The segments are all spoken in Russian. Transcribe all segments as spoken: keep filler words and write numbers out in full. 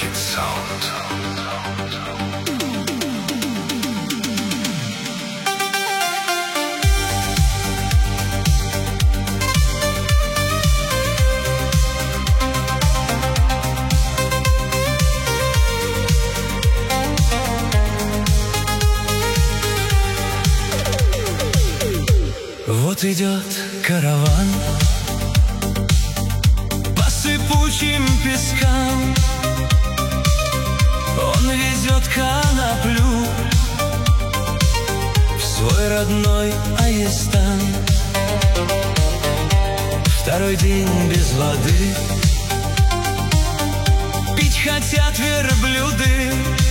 Нейрохит Саунд. Вот идет караван по сыпучим пескам. Он везет коноплю в свой родной Айестан. Второй день без воды, пить хотят верблюды.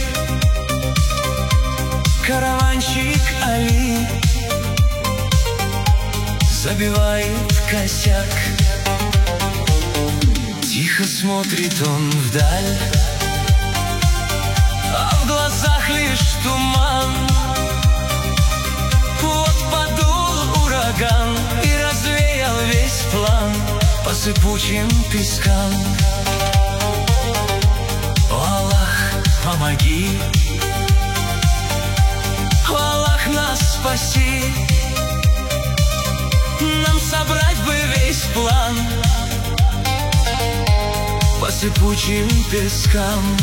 Караванщик Али забивает косяк. Тихо смотрит он вдаль, а в глазах лишь туман. Вот подул ураган и развеял весь план по сыпучим пескам. О, Аллах, помоги, о, Аллах, нас спаси. Нам собрать бы весь план по сыпучим пескам.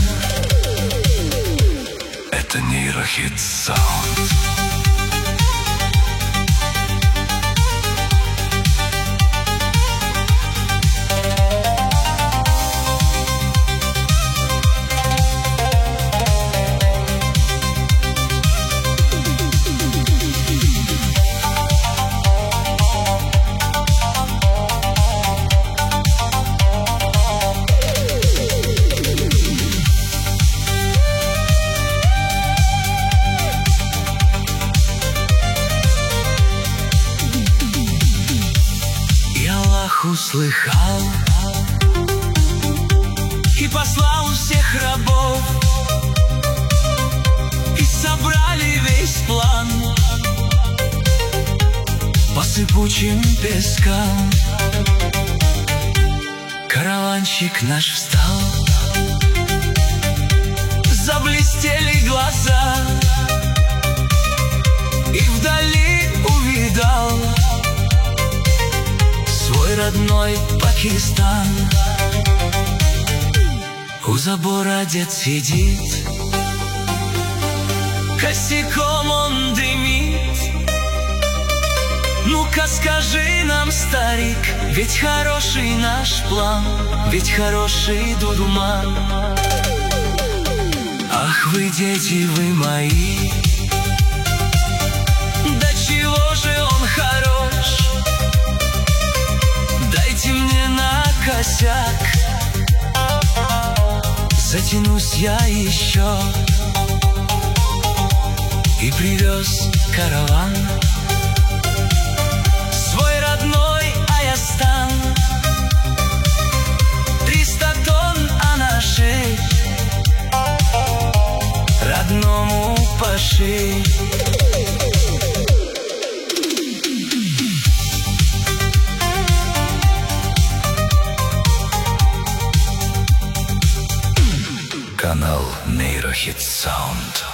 Это Нейрохит Саунд. Услыхал и послал всех рабов, и собрали весь план по сыпучим пескам. Караванщик наш встал, заблестели глаза, и вдали увидал свой родной Пакистан. У забора дед сидит, косяком он дымит. Ну-ка скажи нам, старик, ведь хороший наш план, ведь хороший дурман. Ах вы, дети, вы мои, да чего же он хорош. Дайте мне на косяк, затянусь я еще. И привез караван свой родной Айестан. Триста тонн анаши родному паши. Канал Нейрохит Саунд.